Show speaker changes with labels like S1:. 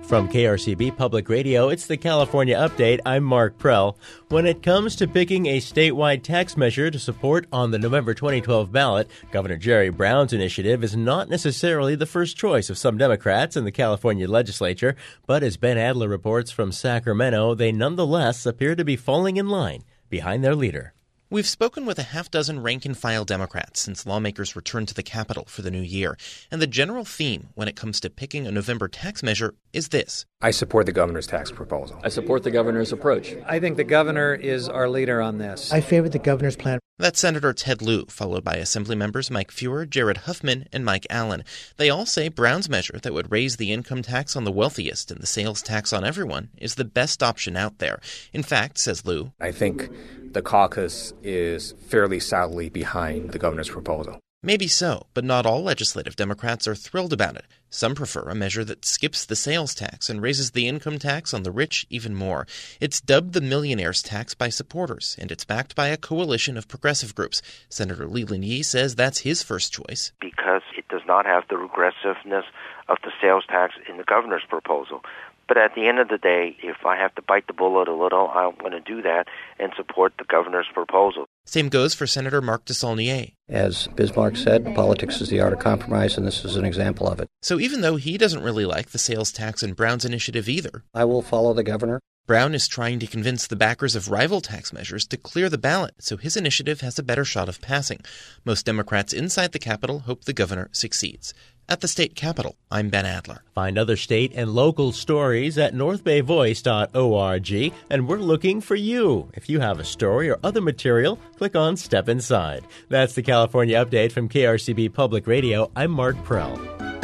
S1: From KRCB Public Radio, it's the California Update. I'm Mark Prell. When it comes to picking a statewide tax measure to support on the November 2012 ballot, Governor Jerry Brown's initiative is not necessarily the first choice of some Democrats in the California legislature, but as Ben Adler reports from Sacramento, they nonetheless appear to be falling in line behind their leader.
S2: We've spoken with a half-dozen rank-and-file Democrats since lawmakers returned to the Capitol for the new year, and the general theme when it comes to picking a November tax measure is this.
S3: I support the governor's tax proposal.
S4: I support the governor's approach.
S5: I think the governor is our leader on this.
S6: I favor the governor's plan.
S2: That's Senator Ted Lieu, followed by Assembly members Mike Feuer, Jared Huffman, and Mike Allen. They all say Brown's measure that would raise the income tax on the wealthiest and the sales tax on everyone is the best option out there. In fact, says Lieu,
S3: I think the caucus is fairly solidly behind the governor's proposal.
S2: Maybe so, but not all legislative Democrats are thrilled about it. Some prefer a measure that skips the sales tax and raises the income tax on the rich even more. It's dubbed the millionaire's tax by supporters, and it's backed by a coalition of progressive groups. Senator Leland Yee says that's his first choice.
S7: Because it does not have the regressiveness of the sales tax in the governor's proposal. But at the end of the day, if I have to bite the bullet a little, I'm going to do that and support the governor's proposal.
S2: Same goes for Senator Mark DeSaulnier.
S8: As Bismarck said, politics is the art of compromise, and this is an example of it.
S2: So even though he doesn't really like the sales tax in Brown's initiative either,
S8: I will follow the governor.
S2: Brown is trying to convince the backers of rival tax measures to clear the ballot so his initiative has a better shot of passing. Most Democrats inside the Capitol hope the governor succeeds. At the state capitol, I'm Ben Adler.
S1: Find other state and local stories at northbayvoice.org, and we're looking for you. If you have a story or other material, click on Step Inside. That's the California Update from KRCB Public Radio. I'm Mark Prell.